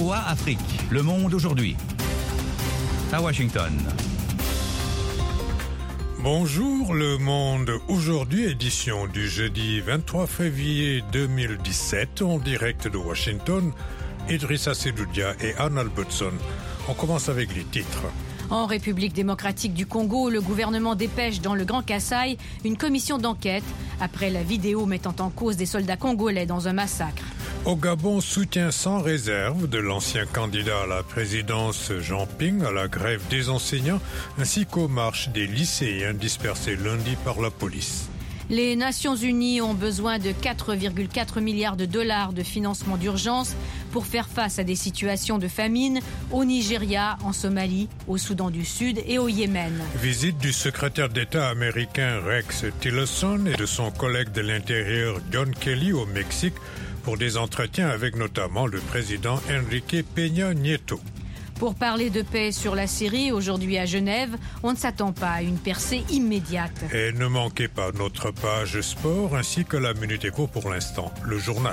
VOA Afrique, Le Monde aujourd'hui. À Washington. Bonjour Le Monde aujourd'hui, édition du jeudi 23 février 2017, en direct de Washington. Idrissa Sedoudia et Arnold Butson. On commence avec les titres. En République démocratique du Congo, le gouvernement dépêche dans le Grand Kasaï une commission d'enquête après la vidéo mettant en cause des soldats congolais dans un massacre. Au Gabon, soutien sans réserve de l'ancien candidat à la présidence Jean Ping à la grève des enseignants ainsi qu'aux marches des lycéens dispersés lundi par la police. Les Nations Unies ont besoin de 4,4 milliards de dollars de financement d'urgence pour faire face à des situations de famine au Nigeria, en Somalie, au Soudan du Sud et au Yémen. Visite du secrétaire d'État américain Rex Tillerson et de son collègue de l'Intérieur John Kelly au Mexique pour des entretiens avec notamment le président Enrique Peña Nieto. Pour parler de paix sur la Syrie, aujourd'hui à Genève, on ne s'attend pas à une percée immédiate. Et ne manquez pas notre page sport ainsi que la Minute Éco pour l'instant, le journal.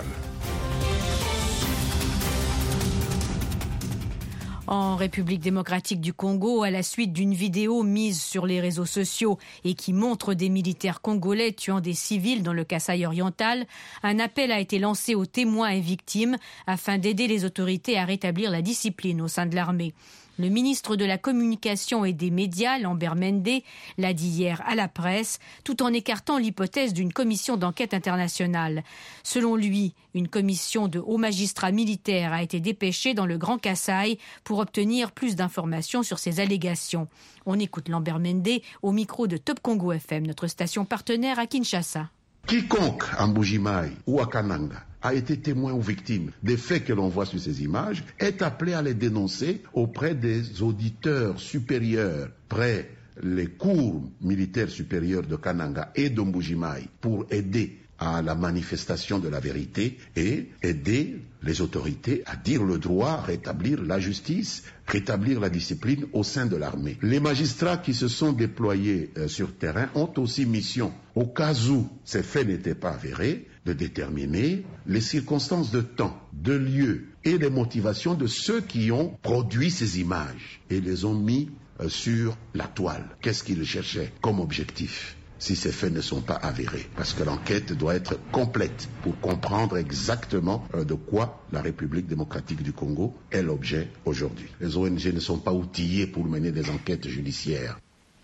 En République démocratique du Congo, à la suite d'une vidéo mise sur les réseaux sociaux et qui montre des militaires congolais tuant des civils dans le Kasaï oriental, un appel a été lancé aux témoins et victimes afin d'aider les autorités à rétablir la discipline au sein de l'armée. Le ministre de la Communication et des Médias, Lambert Mende, l'a dit hier à la presse, tout en écartant l'hypothèse d'une commission d'enquête internationale. Selon lui, une commission de hauts magistrats militaires a été dépêchée dans le Grand Kasaï pour obtenir plus d'informations sur ces allégations. On écoute Lambert Mende au micro de Top Congo FM, notre station partenaire à Kinshasa. Quiconque à Mbuji-Mayi ou à Kananga a été témoin ou victime des faits que l'on voit sur ces images est appelé à les dénoncer auprès des auditeurs supérieurs près les cours militaires supérieurs de Kananga et de Mbuji-Mayi pour aider à la manifestation de la vérité et aider les autorités à dire le droit, rétablir la justice, rétablir la discipline au sein de l'armée. Les magistrats qui se sont déployés sur terrain ont aussi mission, au cas où ces faits n'étaient pas avérés, de déterminer les circonstances de temps, de lieu et les motivations de ceux qui ont produit ces images et les ont mis sur la toile. Qu'est-ce qu'ils cherchaient comme objectif ? Si ces faits ne sont pas avérés, parce que l'enquête doit être complète pour comprendre exactement de quoi la République démocratique du Congo est l'objet aujourd'hui. Les ONG ne sont pas outillées pour mener des enquêtes judiciaires.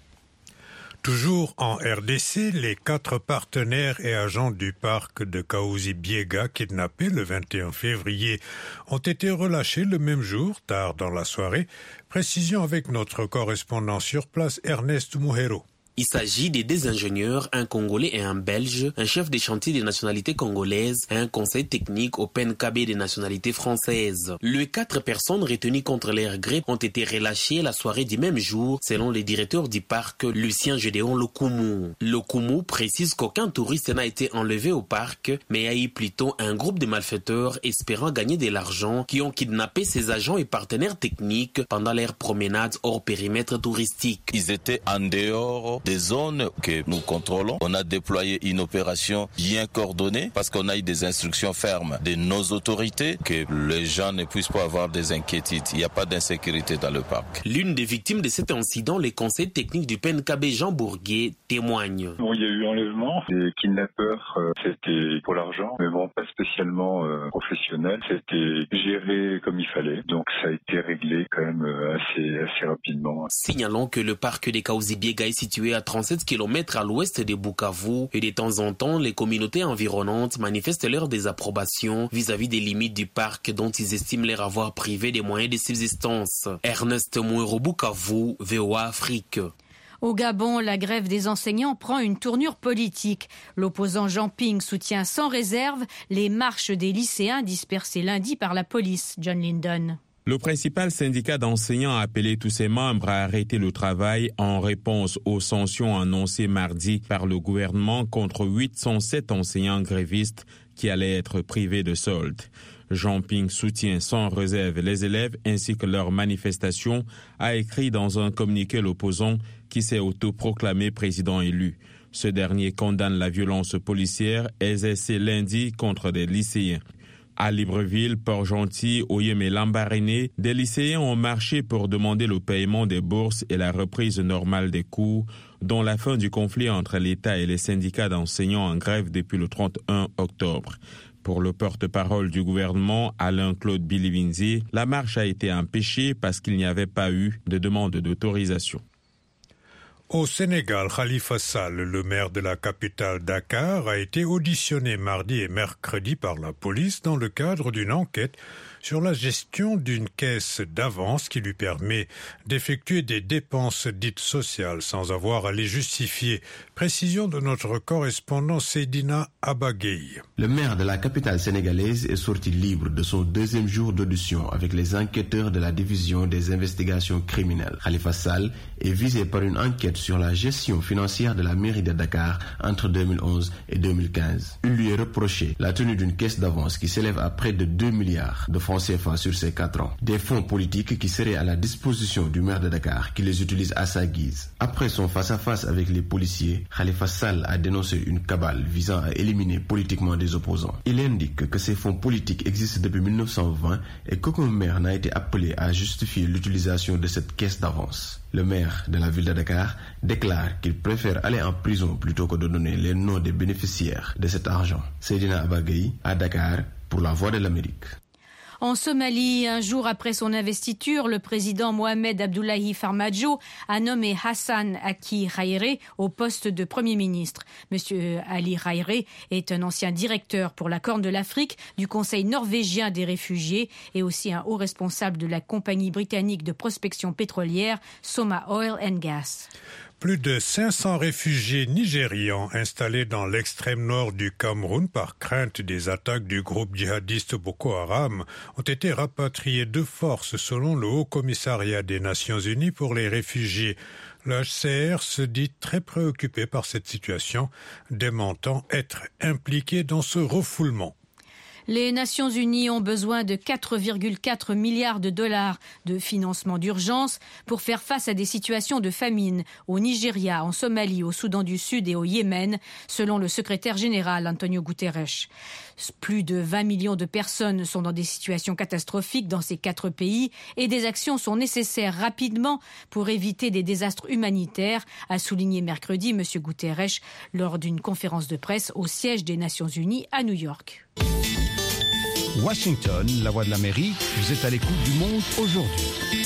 Toujours en RDC, les 4 partenaires et agents du parc de Kahuzi-Biega kidnappés le 21 février ont été relâchés le même jour, tard dans la soirée. Précision avec notre correspondant sur place, Ernest Muhero. Il s'agit des 2 ingénieurs, un Congolais et un Belge, un chef de chantier des nationalités congolaises et un conseil technique au PNKB des nationalités françaises. Les 4 personnes retenues contre leur gré ont été relâchées la soirée du même jour, selon le directeur du parc, Lucien Gédéon Lokoumou. Lokoumou précise qu'aucun touriste n'a été enlevé au parc, mais a eu plutôt un groupe de malfaiteurs espérant gagner de l'argent qui ont kidnappé ses agents et partenaires techniques pendant leur promenade hors périmètre touristique. Ils étaient en dehors des zones que nous contrôlons. On a déployé une opération bien coordonnée parce qu'on a eu des instructions fermes de nos autorités que les gens ne puissent pas avoir des inquiétudes. Il n'y a pas d'insécurité dans le parc. L'une des victimes de cet incident, le conseil technique du PNKB Jean Bourguet, témoigne. Bon, il y a eu enlèvement, des kidnappeurs, c'était pour l'argent, mais bon, pas spécialement professionnel. C'était géré comme il fallait, donc ça a été réglé quand même assez rapidement. Signalons que le parc de Kahuzi-Biega est situé à 37 km à l'ouest de Bukavu et de temps en temps, les communautés environnantes manifestent leur désapprobation vis-à-vis des limites du parc dont ils estiment leur avoir privé des moyens de subsistance. Ernest Mouero, Bukavu, VOA Afrique. Au Gabon, la grève des enseignants prend une tournure politique. L'opposant Jean Ping soutient sans réserve les marches des lycéens dispersés lundi par la police. John Lyndon. Le principal syndicat d'enseignants a appelé tous ses membres à arrêter le travail en réponse aux sanctions annoncées mardi par le gouvernement contre 807 enseignants grévistes qui allaient être privés de solde. Jean Ping soutient sans réserve les élèves ainsi que leur manifestation, a écrit dans un communiqué l'opposant qui s'est autoproclamé président élu. Ce dernier condamne la violence policière exercée lundi contre des lycéens. À Libreville, Port-Gentil, Oyem et Lambaréné, des lycéens ont marché pour demander le paiement des bourses et la reprise normale des cours, dont la fin du conflit entre l'État et les syndicats d'enseignants en grève depuis le 31 octobre. Pour le porte-parole du gouvernement, Alain-Claude Bilivinzi, la marche a été empêchée parce qu'il n'y avait pas eu de demande d'autorisation. Au Sénégal, Khalifa Sall, le maire de la capitale Dakar, a été auditionné mardi et mercredi par la police dans le cadre d'une enquête sur la gestion d'une caisse d'avance qui lui permet d'effectuer des dépenses dites sociales sans avoir à les justifier. Précision de notre correspondant Seydina Abagay. Le maire de la capitale sénégalaise est sorti libre de son deuxième jour d'audition avec les enquêteurs de la division des investigations criminelles. Khalifa Sall est visé par une enquête sur la gestion financière de la mairie de Dakar entre 2011 et 2015. Il lui est reproché la tenue d'une caisse d'avance qui s'élève à près de 2 milliards de francs CFA sur ces 4 ans. Des fonds politiques qui seraient à la disposition du maire de Dakar qui les utilise à sa guise. Après son face-à-face avec les policiers, Khalifa Sall a dénoncé une cabale visant à éliminer politiquement des opposants. Il indique que ces fonds politiques existent depuis 1920 et qu'aucun maire n'a été appelé à justifier l'utilisation de cette caisse d'avance. Le maire de la ville de Dakar déclare qu'il préfère aller en prison plutôt que de donner les noms des bénéficiaires de cet argent. Seydina Abagay à Dakar pour la Voix de l'Amérique. En Somalie, un jour après son investiture, le président Mohamed Abdullahi Farmajo a nommé Hassan Aki Haïré au poste de Premier ministre. Monsieur Ali Haïré est un ancien directeur pour la Corne de l'Afrique du Conseil norvégien des réfugiés et aussi un haut responsable de la compagnie britannique de prospection pétrolière Soma Oil and Gas. Plus de 500 réfugiés nigérians installés dans l'extrême nord du Cameroun par crainte des attaques du groupe djihadiste Boko Haram ont été rapatriés de force selon le Haut Commissariat des Nations Unies pour les réfugiés. L'HCR se dit très préoccupé par cette situation, démentant être impliqué dans ce refoulement. Les Nations Unies ont besoin de 4,4 milliards de dollars de financement d'urgence pour faire face à des situations de famine au Nigeria, en Somalie, au Soudan du Sud et au Yémen, selon le secrétaire général Antonio Guterres. Plus de 20 millions de personnes sont dans des situations catastrophiques dans ces 4 pays et des actions sont nécessaires rapidement pour éviter des désastres humanitaires, a souligné mercredi M. Guterres lors d'une conférence de presse au siège des Nations Unies à New York. Washington, la voix de l'Amérique, vous êtes à l'écoute du monde aujourd'hui.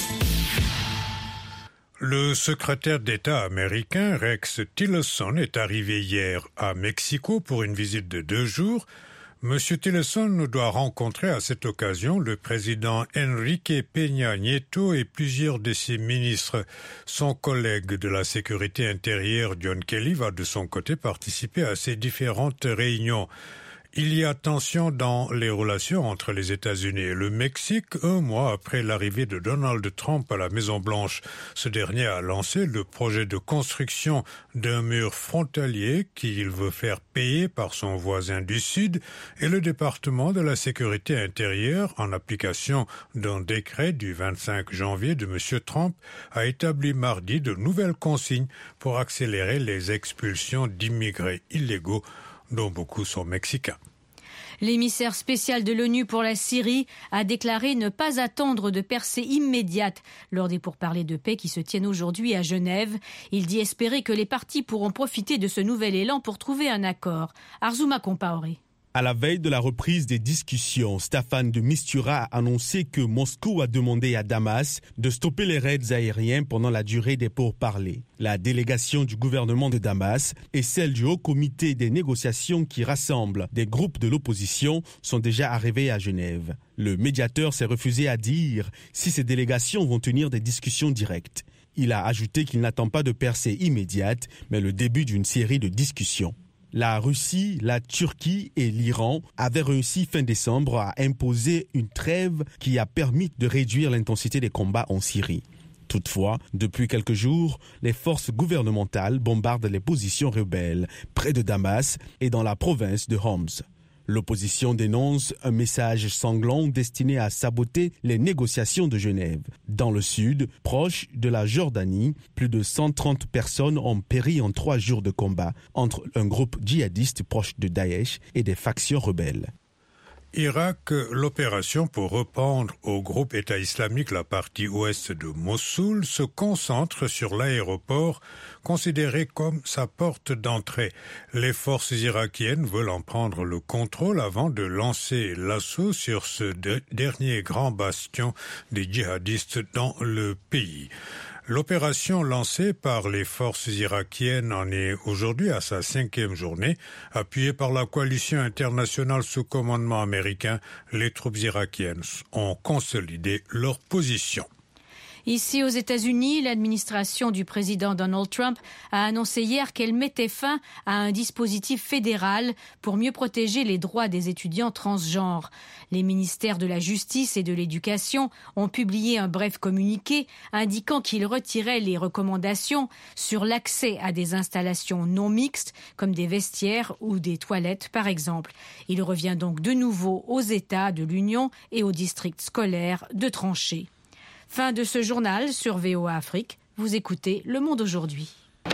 Le secrétaire d'État américain Rex Tillerson est arrivé hier à Mexico pour une visite de 2 jours. Monsieur Tillerson doit rencontrer à cette occasion le président Enrique Peña Nieto et plusieurs de ses ministres. Son collègue de la sécurité intérieure John Kelly va de son côté participer à ces différentes réunions. Il y a tension dans les relations entre les États-Unis et le Mexique 1 mois après l'arrivée de Donald Trump à la Maison-Blanche. Ce dernier a lancé le projet de construction d'un mur frontalier qu'il veut faire payer par son voisin du Sud et le département de la sécurité intérieure, en application d'un décret du 25 janvier de M. Trump, a établi mardi de nouvelles consignes pour accélérer les expulsions d'immigrés illégaux dont beaucoup sont mexicains. L'émissaire spécial de l'ONU pour la Syrie a déclaré ne pas attendre de percée immédiate lors des pourparlers de paix qui se tiennent aujourd'hui à Genève. Il dit espérer que les parties pourront profiter de ce nouvel élan pour trouver un accord. Arzouma Compaoré. À la veille de la reprise des discussions, Staffan de Mistura a annoncé que Moscou a demandé à Damas de stopper les raids aériens pendant la durée des pourparlers. La délégation du gouvernement de Damas et celle du Haut Comité des négociations qui rassemble des groupes de l'opposition sont déjà arrivées à Genève. Le médiateur s'est refusé à dire si ces délégations vont tenir des discussions directes. Il a ajouté qu'il n'attend pas de percée immédiate, mais le début d'une série de discussions. La Russie, la Turquie et l'Iran avaient réussi fin décembre à imposer une trêve qui a permis de réduire l'intensité des combats en Syrie. Toutefois, depuis quelques jours, les forces gouvernementales bombardent les positions rebelles près de Damas et dans la province de Homs. L'opposition dénonce un message sanglant destiné à saboter les négociations de Genève. Dans le sud, proche de la Jordanie, plus de 130 personnes ont péri en 3 jours de combat entre un groupe djihadiste proche de Daesh et des factions rebelles. Irak, l'opération pour reprendre au groupe État islamique la partie ouest de Mossoul se concentre sur l'aéroport considéré comme sa porte d'entrée. Les forces irakiennes veulent en prendre le contrôle avant de lancer l'assaut sur ce dernier grand bastion des djihadistes dans le pays. L'opération lancée par les forces irakiennes en est aujourd'hui à sa 5e journée. Appuyée par la coalition internationale sous commandement américain, les troupes irakiennes ont consolidé leur position. Ici aux États-Unis, l'administration du président Donald Trump a annoncé hier qu'elle mettait fin à un dispositif fédéral pour mieux protéger les droits des étudiants transgenres. Les ministères de la Justice et de l'Éducation ont publié un bref communiqué indiquant qu'ils retiraient les recommandations sur l'accès à des installations non mixtes comme des vestiaires ou des toilettes par exemple. Il revient donc de nouveau aux États de l'Union et aux districts scolaires de trancher. Fin de ce journal sur VOA Afrique. Vous écoutez Le Monde aujourd'hui.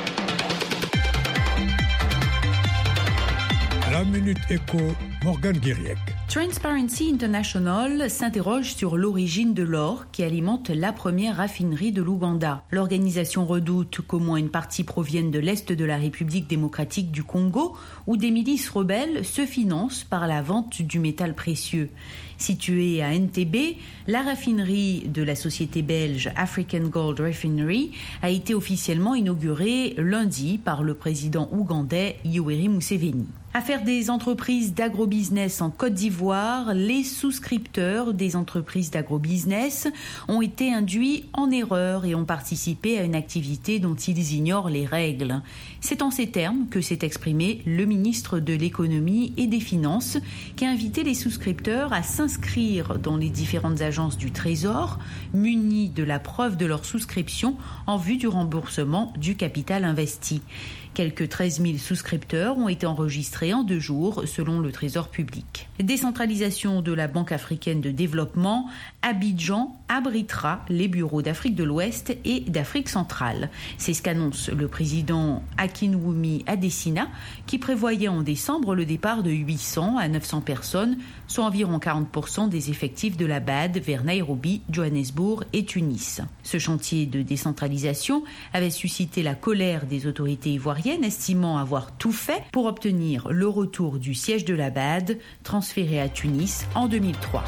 La Minute Éco, Morgane Guiriec. Transparency International s'interroge sur l'origine de l'or qui alimente la première raffinerie de l'Ouganda. L'organisation redoute qu'au moins une partie provienne de l'Est de la République démocratique du Congo, où des milices rebelles se financent par la vente du métal précieux. Située à Entebbe, la raffinerie de la société belge African Gold Refinery a été officiellement inaugurée lundi par le président ougandais Yoweri Museveni. Affaire des entreprises d'agrobusiness en Côte d'Ivoire, les souscripteurs des entreprises d'agrobusiness ont été induits en erreur et ont participé à une activité dont ils ignorent les règles. C'est en ces termes que s'est exprimé le ministre de l'Économie et des Finances qui a invité les souscripteurs à s'inscrire dans les différentes agences du Trésor, munis de la preuve de leur souscription en vue du remboursement du capital investi. Quelques 13 000 souscripteurs ont été enregistrés en 2 jours, selon le Trésor public. Décentralisation de la Banque africaine de développement, Abidjan abritera les bureaux d'Afrique de l'Ouest et d'Afrique centrale. C'est ce qu'annonce le président Akinwumi Adesina, qui prévoyait en décembre le départ de 800 à 900 personnes, soit environ 40% des effectifs de la BAD vers Nairobi, Johannesburg et Tunis. Ce chantier de décentralisation avait suscité la colère des autorités ivoiriennes, estimant avoir tout fait pour obtenir le retour du siège de la BAD, transféré à Tunis en 2003.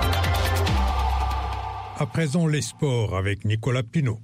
À présent, les sports avec Nicolas Pinault.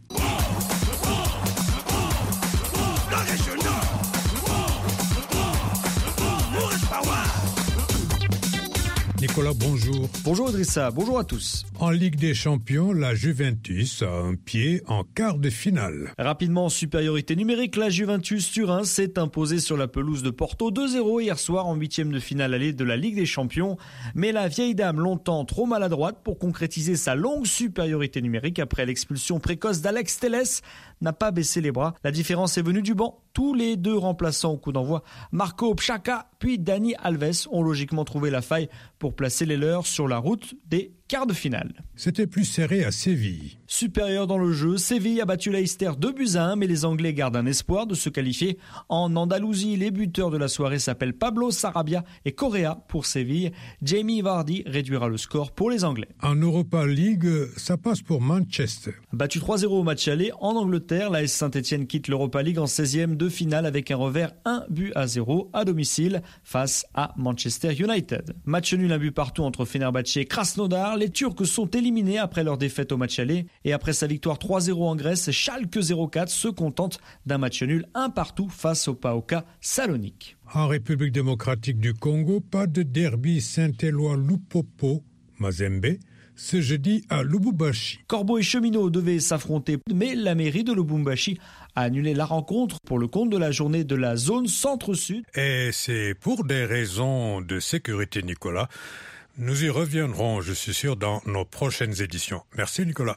Nicolas, bonjour. Bonjour Idrissa, bonjour à tous. En Ligue des Champions, la Juventus a un pied en quart de finale. Rapidement, en supériorité numérique, la Juventus Turin s'est imposée sur la pelouse de Porto 2-0 hier soir en 8e de finale allée de la Ligue des Champions. Mais la vieille dame, longtemps trop maladroite pour concrétiser sa longue supériorité numérique après l'expulsion précoce d'Alex Telles, n'a pas baissé les bras. La différence est venue du banc. Tous les 2 remplaçants au coup d'envoi, Marco Pchaka puis Dani Alves, ont logiquement trouvé la faille pour placer les leurs sur la route des quarts de finale. C'était plus serré à Séville. Supérieur dans le jeu, Séville a battu Leicester 2-1, mais les Anglais gardent un espoir de se qualifier. En Andalousie, les buteurs de la soirée s'appellent Pablo Sarabia et Correa pour Séville. Jamie Vardy réduira le score pour les Anglais. En Europa League, ça passe pour Manchester. Battu 3-0 au match aller en Angleterre, l'AS Saint-Etienne quitte l'Europa League en 16e de finale avec un revers 1-0 à domicile face à Manchester United. Match nul, un but partout entre Fenerbahçe et Krasnodar. Les Turcs sont éliminés après leur défaite au match aller et après sa victoire 3-0 en Grèce, Schalke 04 se contente d'un match nul 1-1 face au PAOK Salonique. En République démocratique du Congo, pas de derby Saint-Éloi-Lupopo Mazembe ce jeudi à Lubumbashi. Corbeau et Cheminot devaient s'affronter, mais la mairie de Lubumbashi a annulé la rencontre pour le compte de la journée de la zone centre-sud. Et c'est pour des raisons de sécurité, Nicolas. Nous y reviendrons, je suis sûr, dans nos prochaines éditions. Merci, Nicolas.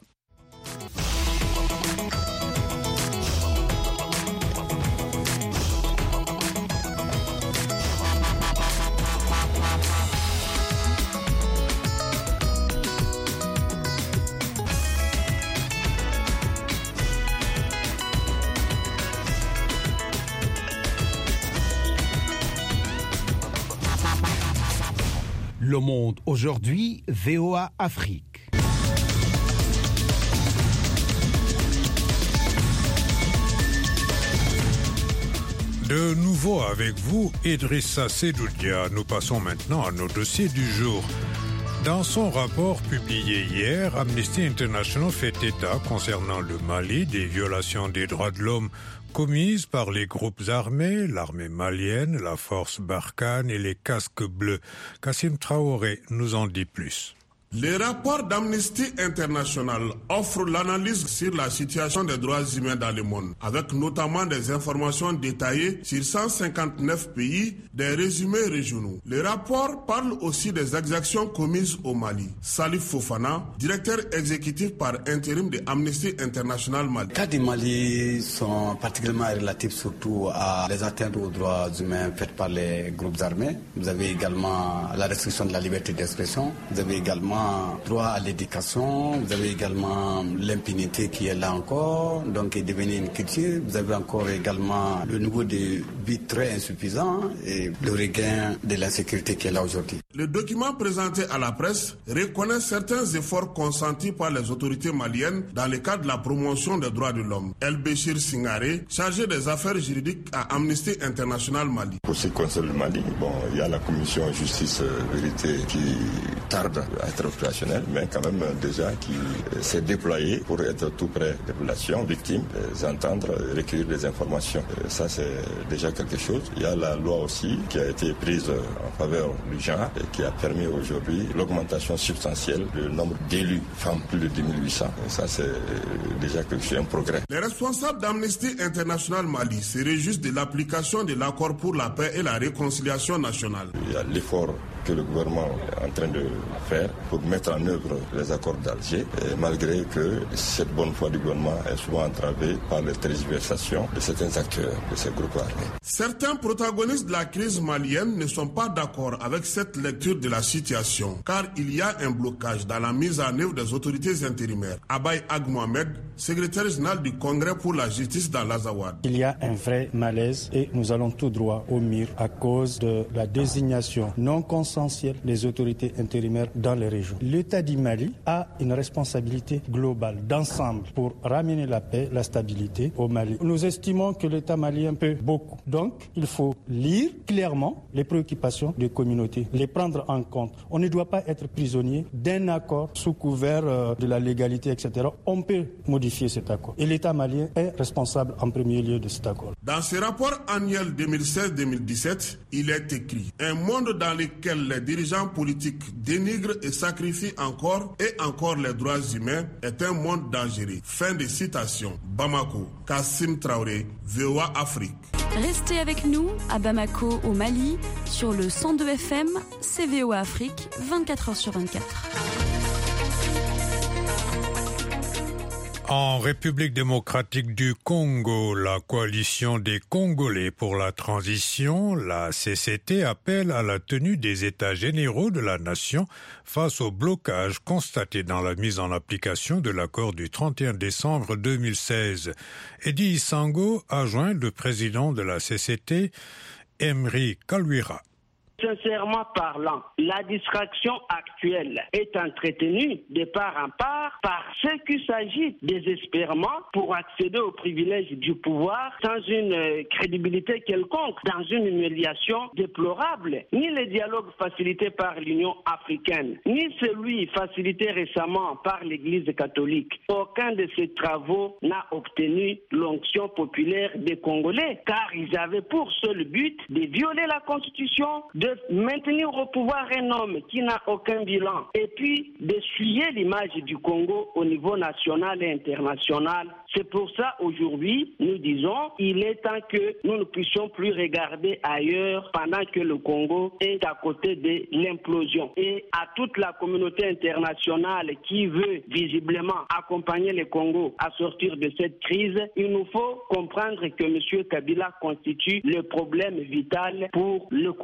Le Monde aujourd'hui, VOA Afrique. De nouveau avec vous, Idrissa Sedoudia. Nous passons maintenant à nos dossiers du jour. Dans son rapport publié hier, Amnesty International fait état concernant le Mali des violations des droits de l'homme commises par les groupes armés, l'armée malienne, la force Barkhane et les casques bleus. Kassim Traoré nous en dit plus. Les rapports d'Amnesty International offrent l'analyse sur la situation des droits humains dans le monde, avec notamment des informations détaillées sur 159 pays, des résumés régionaux. Les rapports parlent aussi des exactions commises au Mali. Salif Fofana, directeur exécutif par intérim de Amnesty International Mali. Les cas du Mali sont particulièrement relatifs surtout à les atteintes aux droits humains faites par les groupes armés. Vous avez également la restriction de la liberté d'expression. Vous avez également droit à l'éducation, vous avez également l'impunité qui est là encore, donc est devenue une culture. Vous avez encore également le niveau de vie très insuffisant et le regain de l'insécurité qui est là aujourd'hui. Le document présenté à la presse reconnaît certains efforts consentis par les autorités maliennes dans le cadre de la promotion des droits de l'homme. El Béchir Singaré, chargé des affaires juridiques à Amnesty International Mali. Pour ce qui concerne le Mali, il y a la commission justice-vérité qui tarde à être opérationnelle, mais quand même déjà qui s'est déployée pour être tout près des populations victimes, les entendre, recueillir des informations. Ça, c'est déjà quelque chose. Il y a la loi aussi qui a été prise en faveur du genre et qui a permis aujourd'hui l'augmentation substantielle du nombre d'élus femmes, plus de 2800. Et ça, c'est déjà quelque chose, un progrès. Les responsables d'Amnesty International Mali se réjouissent de l'application de l'accord pour la paix et la réconciliation nationale. Il y a l'effort que le gouvernement est en train de faire pour mettre en œuvre les accords d'Alger, malgré que cette bonne foi du gouvernement est souvent entravée par les tergiversations de certains acteurs de ces groupes armés. Certains protagonistes de la crise malienne ne sont pas d'accord avec cette lecture de la situation, car il y a un blocage dans la mise en œuvre des autorités intérimaires. Abay Ag Mohamed, secrétaire général du Congrès pour la justice dans l'Azawad. Il y a un vrai malaise et nous allons tout droit au mur à cause de la désignation non consensuelle des autorités intérimaires dans les régions. L'État du Mali a une responsabilité globale d'ensemble pour ramener la paix, la stabilité au Mali. Nous estimons que l'État malien peut beaucoup. Donc, il faut lire clairement les préoccupations des communautés, les prendre en compte. On ne doit pas être prisonnier d'un accord sous couvert de la légalité, etc. On peut modifier cet accord. Et l'État malien est responsable en premier lieu de cet accord. Dans ce rapport annuel 2016-2017, il est écrit « Un monde dans lequel les dirigeants politiques dénigrent et sacrifient encore et encore les droits humains est un monde dangereux. » Fin de citation. Bamako, Kassim Traoré, VOA Afrique. Restez avec nous à Bamako au Mali sur le 102 FM, c'est VOA Afrique, 24h sur 24. En République démocratique du Congo, la coalition des Congolais pour la transition, la CCT, appelle à la tenue des États généraux de la nation face au blocage constaté dans la mise en application de l'accord du 31 décembre 2016. Eddie Isango a joint le président de la CCT, Emery Kalwira. Sincèrement parlant, la distraction actuelle est entretenue de part en part par ceux qui s'agit désespérément pour accéder aux privilèges du pouvoir sans une crédibilité quelconque, dans une humiliation déplorable. Ni le dialogue facilité par l'Union africaine, ni celui facilité récemment par l'Église catholique. Aucun de ces travaux n'a obtenu l'onction populaire des Congolais, car ils avaient pour seul but de violer la Constitution, de maintenir au pouvoir un homme qui n'a aucun bilan et puis d'essuyer l'image du Congo au niveau national et international. C'est pour ça aujourd'hui, nous disons, il est temps que nous ne puissions plus regarder ailleurs pendant que le Congo est à côté de l'implosion. Et à toute la communauté internationale qui veut visiblement accompagner le Congo à sortir de cette crise, il nous faut comprendre que M. Kabila constitue le problème vital pour le Congo et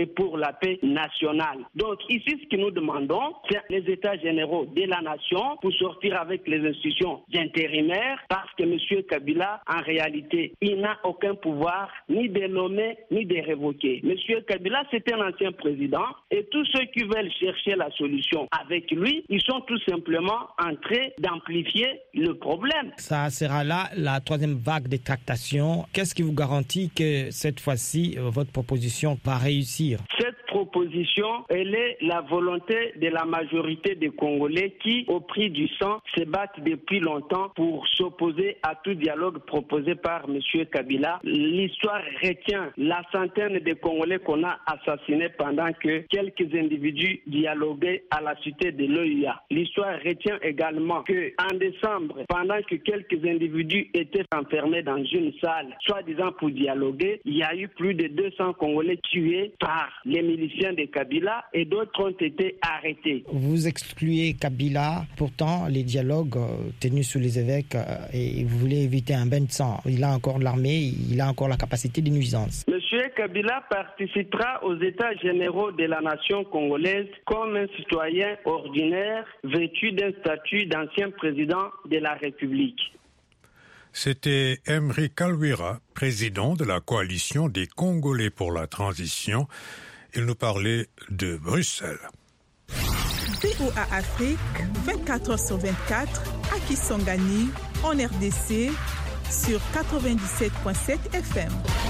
et pour la paix nationale. Donc ici, ce que nous demandons, c'est les États généraux de la nation pour sortir avec les institutions intérimaires, parce que M. Kabila, en réalité, il n'a aucun pouvoir ni de nommer ni de révoquer. M. Kabila, c'est un ancien président et tous ceux qui veulent chercher la solution avec lui, ils sont tout simplement en train d'amplifier le problème. Ça sera là la troisième vague de tractations. Qu'est-ce qui vous garantit que cette fois-ci, votre proposition va réussir? Cette proposition, elle est la volonté de la majorité des Congolais qui, au prix du sang, se battent depuis longtemps pour s'opposer à tout dialogue proposé par M. Kabila. L'histoire retient la centaine de Congolais qu'on a assassinés pendant que quelques individus dialoguaient à la cité de l'OUA. L'histoire retient également qu'en décembre, pendant que quelques individus étaient enfermés dans une salle, soi-disant pour dialoguer, il y a eu plus de 200 Congolais tués par les miliciens de Kabila et d'autres ont été arrêtés. Vous excluez Kabila, pourtant les dialogues tenus sous les évêques et vous voulez éviter un bain de sang. Il a encore l'armée, il a encore la capacité de nuisance. Monsieur Kabila participera aux États généraux de la nation congolaise comme un citoyen ordinaire vêtu d'un statut d'ancien président de la République. C'était Emery Kalwira, président de la coalition des Congolais pour la transition. Il nous parlait de Bruxelles. VOA Afrique, 24h/24, à Kisangani, en RDC, sur 97.7 FM.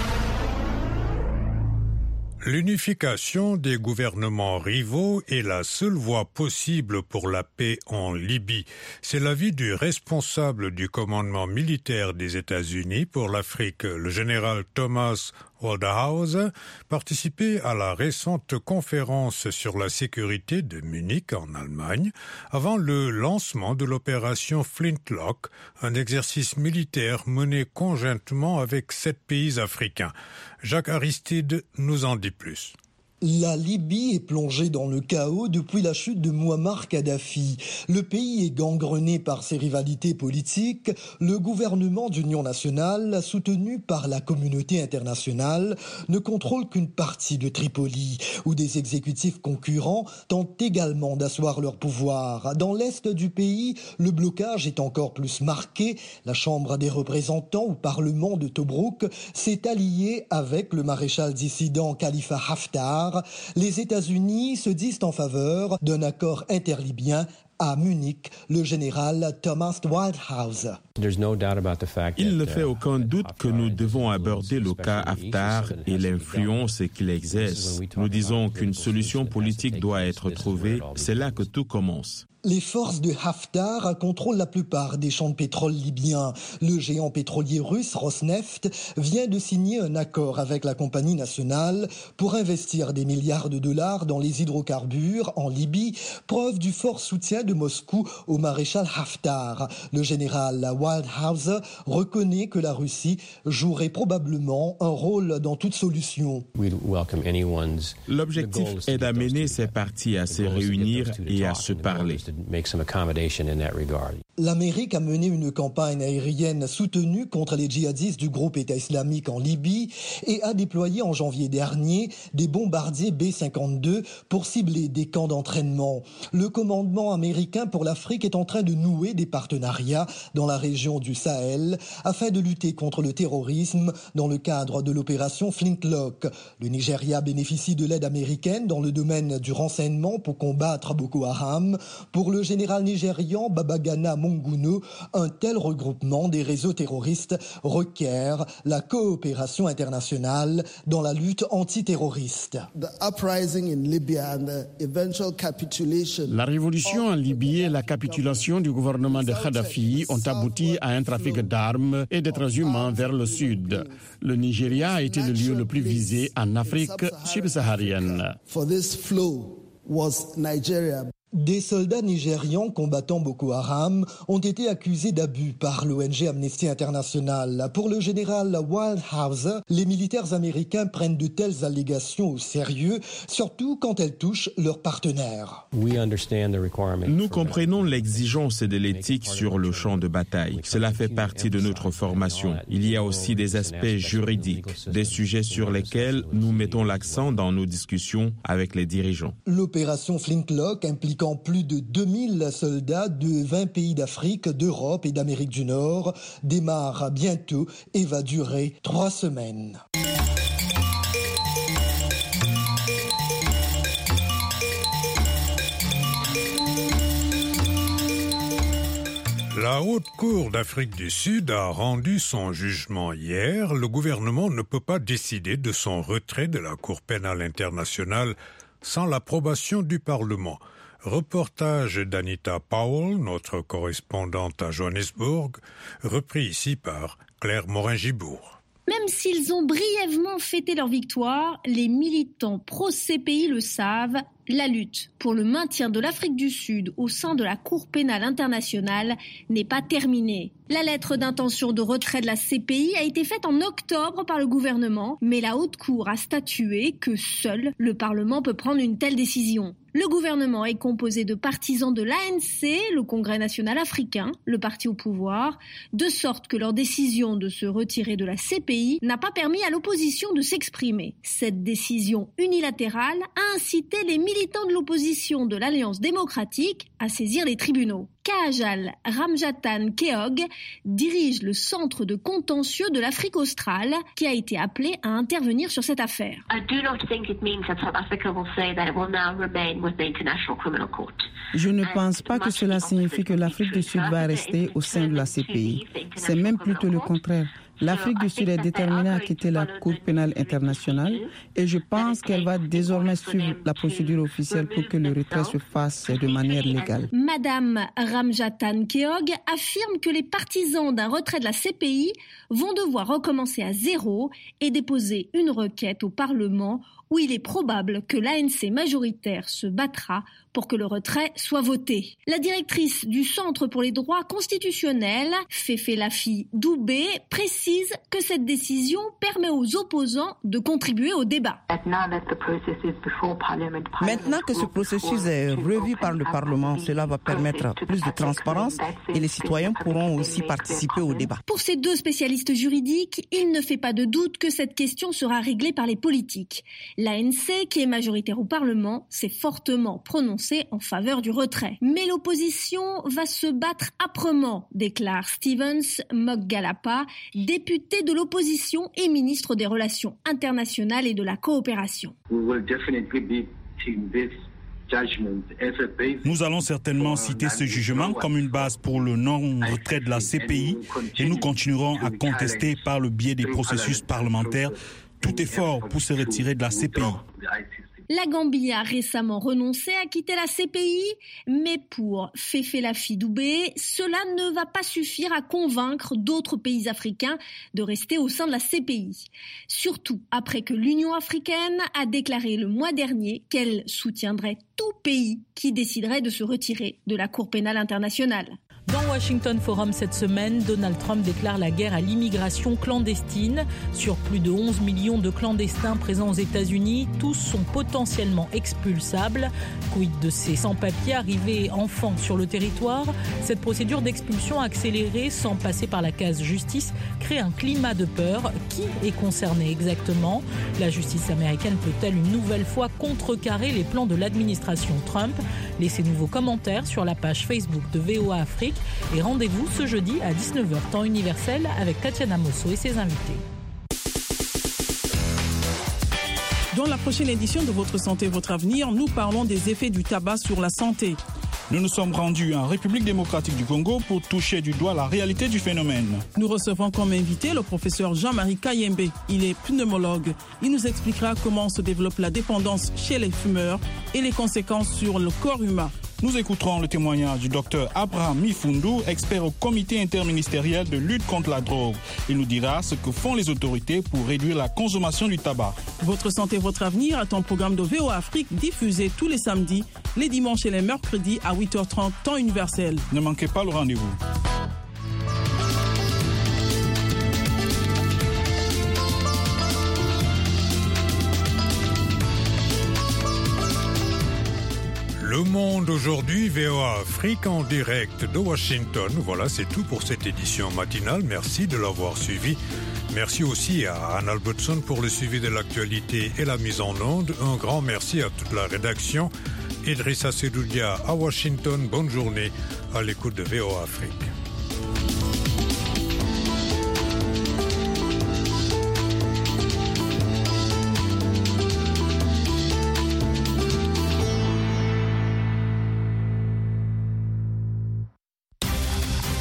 L'unification des gouvernements rivaux est la seule voie possible pour la paix en Libye. C'est l'avis du responsable du commandement militaire des États-Unis pour l'Afrique, le général Thomas Waldhauser, participait à la récente conférence sur la sécurité de Munich en Allemagne, avant le lancement de l'opération Flintlock, un exercice militaire mené conjointement avec 7 pays africains. Jacques Aristide nous en dit plus. La Libye est plongée dans le chaos depuis la chute de Mouammar Kadhafi. Le pays est gangrené par ses rivalités politiques. Le gouvernement d'union nationale, soutenu par la communauté internationale, ne contrôle qu'une partie de Tripoli, où des exécutifs concurrents tentent également d'asseoir leur pouvoir. Dans l'est du pays, le blocage est encore plus marqué. La Chambre des représentants ou Parlement de Tobrouk s'est alliée avec le maréchal dissident Khalifa Haftar. Les États-Unis se disent en faveur d'un accord interlibyen. À Munich, le général Thomas Waldhauser. Il ne fait aucun doute que nous devons aborder le cas Haftar et l'influence qu'il exerce. Nous disons qu'une solution politique doit être trouvée. C'est là que tout commence. Les forces de Haftar contrôlent la plupart des champs de pétrole libyens. Le géant pétrolier russe Rosneft vient de signer un accord avec la compagnie nationale pour investir des milliards de dollars dans les hydrocarbures en Libye, preuve du fort soutien de Moscou au maréchal Haftar. Le général Waldhauser reconnaît que la Russie jouerait probablement un rôle dans toute solution. L'objectif est d'amener ces parties à se réunir et à se parler. L'Amérique a mené une campagne aérienne soutenue contre les djihadistes du groupe État islamique en Libye et a déployé en janvier dernier des bombardiers B-52 pour cibler des camps d'entraînement. Le commandement américain pour l'Afrique est en train de nouer des partenariats dans la région du Sahel afin de lutter contre le terrorisme dans le cadre de l'opération Flintlock. Le Nigeria bénéficie de l'aide américaine dans le domaine du renseignement pour combattre Boko Haram. Pour le général nigérian Babagana Monguno, un tel regroupement des réseaux terroristes requiert la coopération internationale dans la lutte antiterroriste. La révolution en Libye et la capitulation du gouvernement de Kadhafi ont abouti à un trafic d'armes et d'êtres humains vers le sud. Le Nigeria a été le lieu le plus visé en Afrique subsaharienne. Des soldats nigérians combattant Boko Haram ont été accusés d'abus par l'ONG Amnesty International. Pour le général Wildhauser, les militaires américains prennent de telles allégations au sérieux, surtout quand elles touchent leurs partenaires. Nous comprenons l'exigence de l'éthique sur le champ de bataille. Cela fait partie de notre formation. Il y a aussi des aspects juridiques, des sujets sur lesquels nous mettons l'accent dans nos discussions avec les dirigeants. L'opération Flintlock impliquant plus de 2000 soldats de 20 pays d'Afrique, d'Europe et d'Amérique du Nord démarre bientôt et va durer 3 semaines. La Haute Cour d'Afrique du Sud a rendu son jugement hier. Le gouvernement ne peut pas décider de son retrait de la Cour pénale internationale sans l'approbation du Parlement. Reportage d'Anita Powell, notre correspondante à Johannesburg, repris ici par Claire Morin-Gibourg. Même s'ils ont brièvement fêté leur victoire, les militants pro-CPI le savent, la lutte pour le maintien de l'Afrique du Sud au sein de la Cour pénale internationale n'est pas terminée. La lettre d'intention de retrait de la CPI a été faite en octobre par le gouvernement, mais la Haute Cour a statué que seul le Parlement peut prendre une telle décision. Le gouvernement est composé de partisans de l'ANC, le Congrès national africain, le parti au pouvoir, de sorte que leur décision de se retirer de la CPI n'a pas permis à l'opposition de s'exprimer. Cette décision unilatérale a incité les militants de l'opposition de l'Alliance démocratique à saisir les tribunaux. Kajal Ramjatan Keog dirige le centre de contentieux de l'Afrique australe qui a été appelé à intervenir sur cette affaire. Je ne pense pas que cela signifie que l'Afrique du Sud va rester au sein de la CPI. C'est même plutôt le contraire. L'Afrique du Sud est déterminée à quitter la Cour pénale internationale et je pense qu'elle va désormais suivre la procédure officielle pour que le retrait se fasse de manière légale. Madame Ramjatan Keog affirme que les partisans d'un retrait de la CPI vont devoir recommencer à zéro et déposer une requête au Parlement où il est probable que l'ANC majoritaire se battra pour que le retrait soit voté. La directrice du Centre pour les droits constitutionnels, Fefelafi Doubé, précise que cette décision permet aux opposants de contribuer au débat. Maintenant que ce processus est revu par le Parlement, cela va permettre plus de transparence et les citoyens pourront aussi participer au débat. Pour ces deux spécialistes juridiques, il ne fait pas de doute que cette question sera réglée par les politiques. L'ANC, qui est majoritaire au Parlement, s'est fortement prononcée en faveur du retrait. Mais l'opposition va se battre âprement, déclare Stevens Moggalapa, député de l'opposition et ministre des Relations internationales et de la coopération. Nous allons certainement citer ce jugement comme une base pour le non-retrait de la CPI et nous continuerons à contester par le biais des processus parlementaires tout effort pour se retirer de la CPI. La Gambie a récemment renoncé à quitter la CPI, mais pour Fefelafi Doubé, cela ne va pas suffire à convaincre d'autres pays africains de rester au sein de la CPI. Surtout après que l'Union africaine a déclaré le mois dernier qu'elle soutiendrait tout pays qui déciderait de se retirer de la Cour pénale internationale. Dans Washington Forum cette semaine, Donald Trump déclare la guerre à l'immigration clandestine. Sur plus de 11 millions de clandestins présents aux États-Unis, tous sont potentiellement expulsables. Quid de ces sans-papiers arrivés enfants sur le territoire? Cette procédure d'expulsion accélérée, sans passer par la case justice, crée un climat de peur. Qui est concerné exactement? La justice américaine peut-elle une nouvelle fois contrecarrer les plans de l'administration Trump? Laissez-nous vos commentaires sur la page Facebook de VOA Afrique. Et rendez-vous ce jeudi à 19h temps universel avec Tatiana Mosso et ses invités. Dans la prochaine édition de Votre Santé, Votre Avenir, nous parlons des effets du tabac sur la santé. Nous nous sommes rendus en République démocratique du Congo pour toucher du doigt la réalité du phénomène. Nous recevons comme invité le professeur Jean-Marie Kayembe. Il est pneumologue. Il nous expliquera comment se développe la dépendance chez les fumeurs et les conséquences sur le corps humain. Nous écouterons le témoignage du docteur Abraham Mifundu, expert au comité interministériel de lutte contre la drogue. Il nous dira ce que font les autorités pour réduire la consommation du tabac. Votre santé, votre avenir est un programme de VOA Afrique diffusé tous les samedis, les dimanches et les mercredis à 8h30 temps universel. Ne manquez pas le rendez-vous. Le Monde aujourd'hui, VOA Afrique en direct de Washington. Voilà, c'est tout pour cette édition matinale. Merci de l'avoir suivi. Merci aussi à Anne Albertson pour le suivi de l'actualité et la mise en onde. Un grand merci à toute la rédaction. Idrissa Sedoudia à Washington. Bonne journée à l'écoute de VOA Afrique.